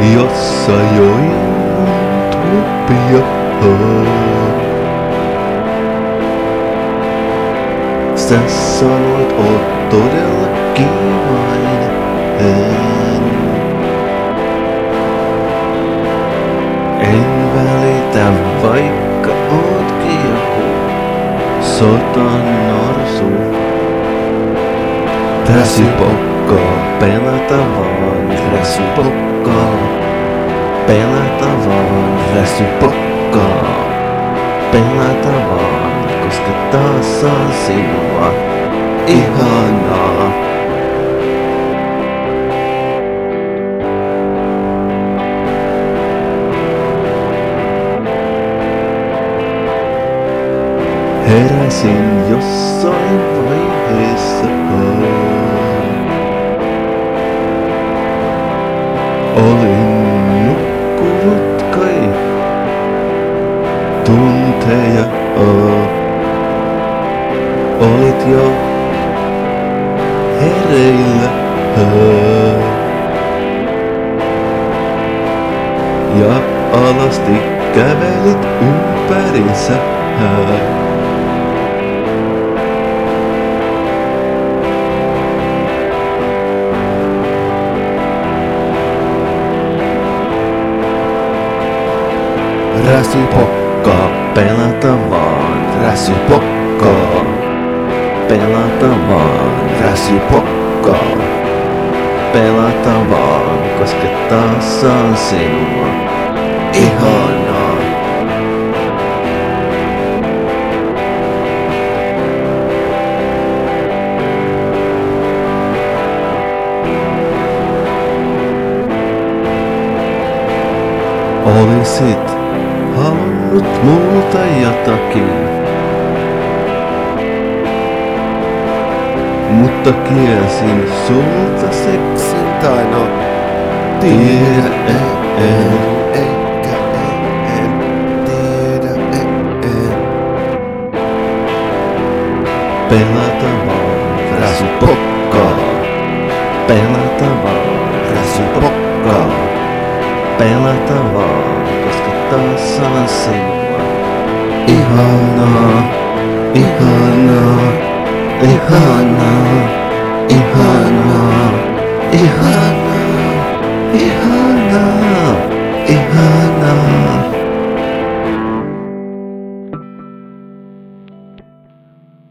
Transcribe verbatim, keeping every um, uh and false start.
jossa join utopia. Sä sanoit, oot todellakin vain hän. En välitä, vaikka ootkin joku sotan norsu. Räsypokkaa, pelata vaan, räsypokkaa. Pelata vaan, räsypokkaa. Pelata vaan, koska taas saan sinua. Ihanaa. Heräsin jossain vaiheessa. Olin nukkunut kai tunteja. Olit jo hereillä. Ja alasti kävelit ympärinsä. Räsypokkaa, pelata vaan, räsypokkaa. Pelata vaan, räsypokkaa. Pelata vaan, koska taas saan sinua. Ihanaa. Olisit halunnut multa jotakin, mutta kielsin sulta seksin, tai no tiedä en, en, eikä en, en tiedä en, en. Pelata vaan, räsypokkaa. Pelata vaan, räsypokkaa. Pelata vaan, koska taas saan sinua. Ihanaa, ihanaa, ihanaa.